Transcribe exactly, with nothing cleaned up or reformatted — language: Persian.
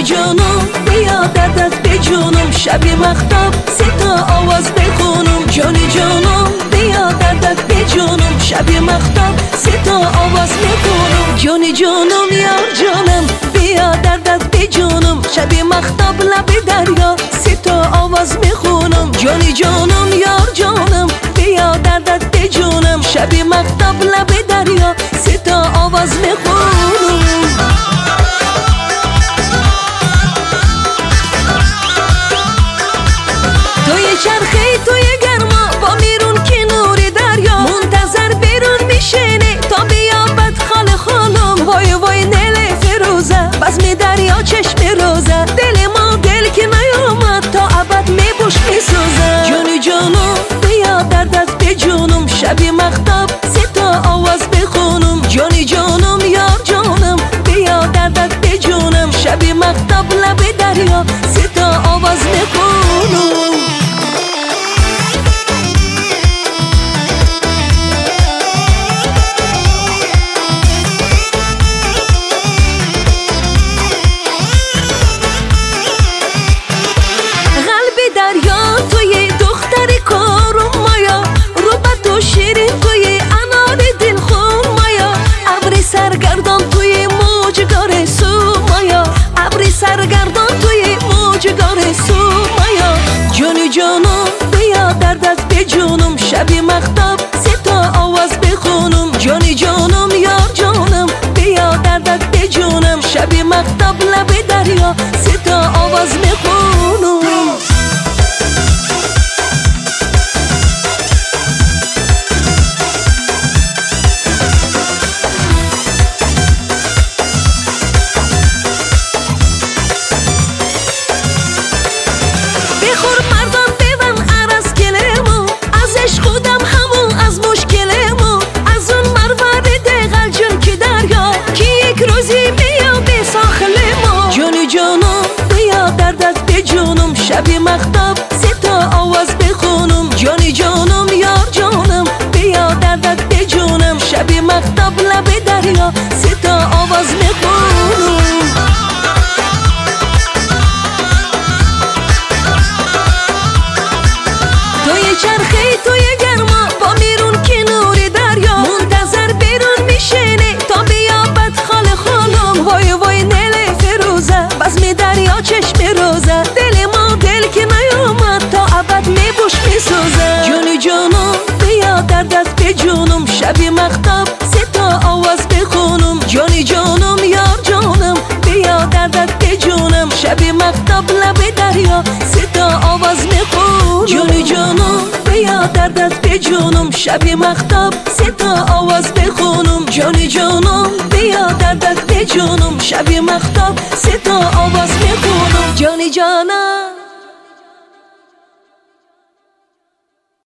جانم بیا دردت به جونم، شب مختاب ستا آواز بخونم. جانی جانم بیا دردت به جونم، شب مختاب ستا آواز بخونم. جانی جانم یار جانم بیا دردت به جونم، شب مختاب لب دریا ستا آواز میخونم. جانی جانم یار جانم بیا دردت به جونم، شب مختاب لب دریا ستا آواز میخونم. توی چرخه توی گرما با میرون کنور دریا، منتظر بیرون میشینی تا بیابد خال خانم. وای وای نیل فیروزه بزم دریا چشم روزه، دل ما دل که نیامد تا ابد میبوش میسوزه. جانی جانم بیا دردت به جونم، شب مختاب ستا آواز بخونم. جانی جانم یار جانم بیا دردت به جونم، شب مختاب لب دریا ستا آواز میخونم. سرگردان توی موجگار سومایا، جانی جانم بیا دردت به جونم، شب مختاب ستا آواز بخونم. جانی جانم یار جانم بیا دردت به جونم، شب مختاب لب دریا ستا آواز میخونم. شب مختاب ستا آواز بخونم. جانی جانم یار جانم بیا دردت به جونم، شب مختاب لب دریا ستا آواز میخونم. توی چرخه توی گرما با میرون کنور دریا، منتظر بیرون میشینی تا بیابد خال خانم. وای وای نیل فیروزه بزم دریا چشم روزه، دل ما دل که نیامد تا ابد میبوش میسوزه. جانی جانم بیا دردت به جونم، شب مختاب ستا آواز بخونم. جانی جانم یار جانم بیا دردت به جونم، شب مختاب لب دریا ستا آواز میخونم. جانی جانم بیا دردت به جونم، شب مختاب ستا آواز بخونم. جانی جانم بیا دردت به جونم، شب مختاب ستا آواز میخونم. جانی جانم